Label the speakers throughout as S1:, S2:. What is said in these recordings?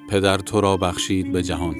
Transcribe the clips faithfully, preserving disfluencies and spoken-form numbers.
S1: پدر تو را بخشید به جهان.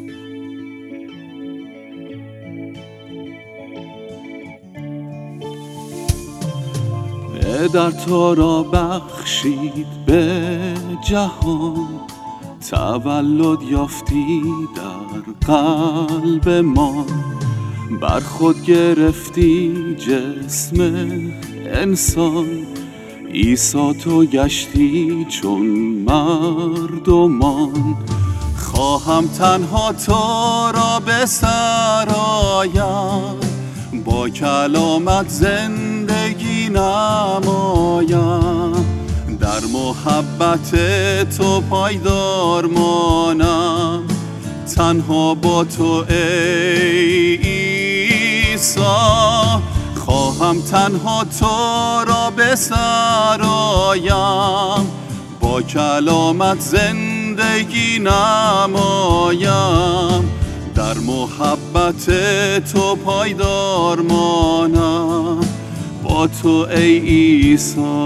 S2: پدر تو را بخشید به جهان، تولد یافتی در قلب ما. بر خود گرفتی جسم انسان، عیسی تو گشتی چون مردمان. خواهم تنها تو را به سرایم، با کلامت زندگی نمایم. در محبت تو پایدار مانم، تنها با تو ای عیسی. خواهم تنها تو را به سرایم، با کلامت زندگی نمایم. در محبت تو پایدار مانم، با تو ای عیسی.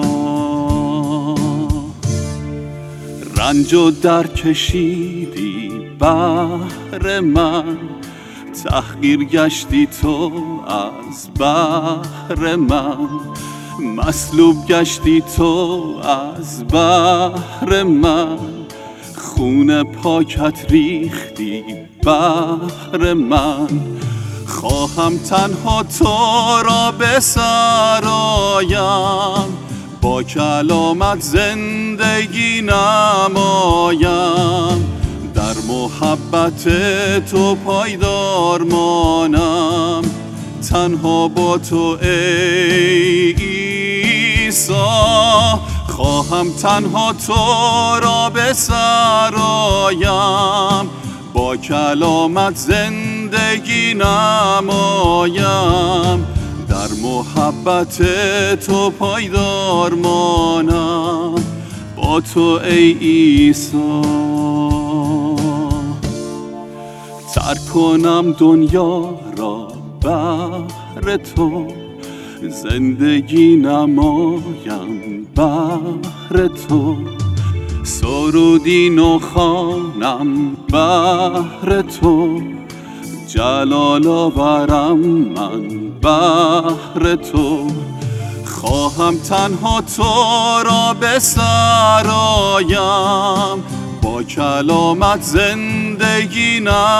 S2: رنج و در کشیدی بهر من، تحقیر گشتی تو از بهر من. مصلوب گشتی تو از بهر من، خون پاکت ریختی بهر من. خواهم تنها تو را به سرایم، با کلامت زندگی نمایم. در محبت تو پایدار مانم، تنها با تو ای عیسی. خواهم تنها تو را به سرایم، با کلامت زندگی نمایم. در محبت تو پایدار مانم، با تو ای عیسی. ترک کنم دنیا را بهر تو، زندگی نمایم بهر تو. سرودی نو خوانم بهر تو، جلال آورم من بهر تو. خواهم تنها تو را به سرایم، با کلامت زندگی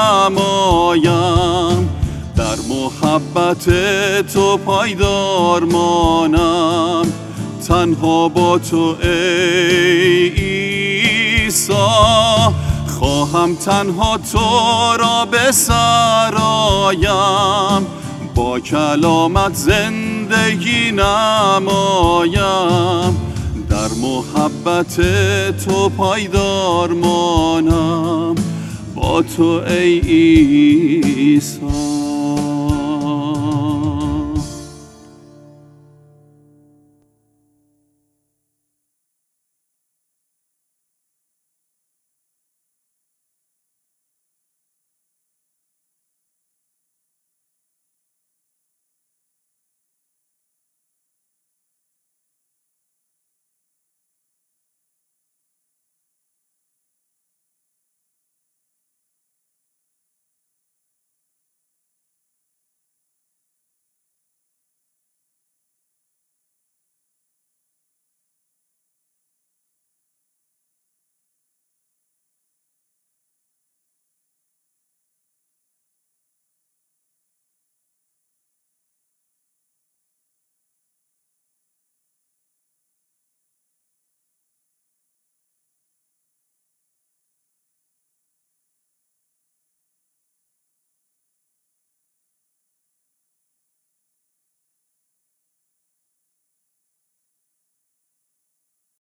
S2: نمایم. در محبت تو پایدار مانم، تنها با تو ای عیسی. خواهم تنها تو را به سرایم، با کلامت زندگی نمایم. در محبت تو پایدار مانم، با تو ای عیسی.